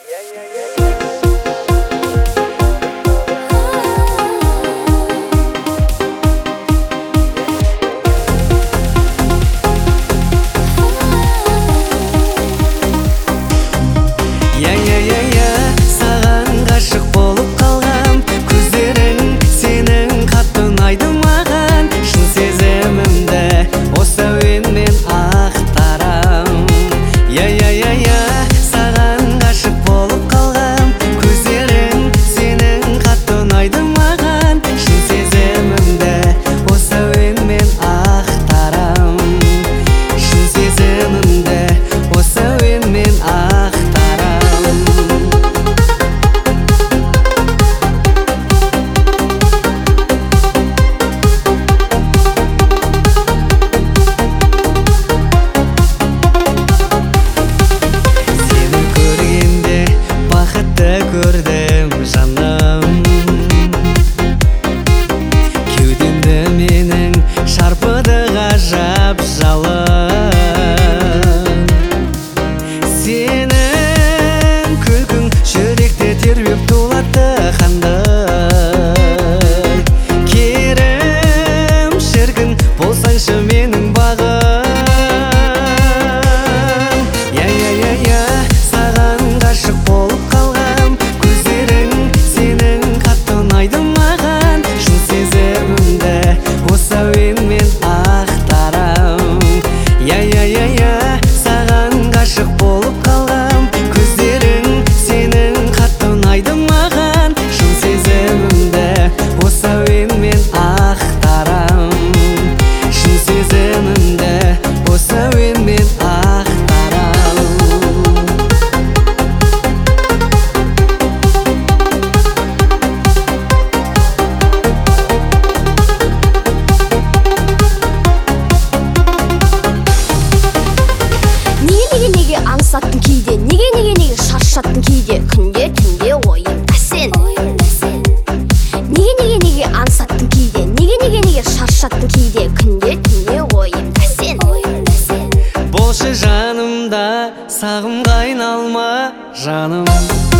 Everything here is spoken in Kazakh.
Көрдім жаным, кеудемді менің шарпыды ғажап жалын. Сенің күлкің жүректе тербеп тулатты қандай. Керім шіркін болсаңшы менің бағым. Я, саған ғашық болып қалғам. Көздерің сенің қатты ұнайды маған. Шын сезімімді осы әуенмен ақтарам. Я, саған ғашық болып қалғам. Көздерің сенің қатты ұнайды маған. Шын сезімімді осы әуенмен ақтарам. Шын сезімімді осы әуенмен ақтарам. Неге аңсаттың кейде, неге шаршаттың кейде, күнде түнде ойымда сен. Неге аңсаттың кейде, неге шаршаттың кейде, күнде түнде ойымда сен. Болшы жанымда, сағымға айналма жаным.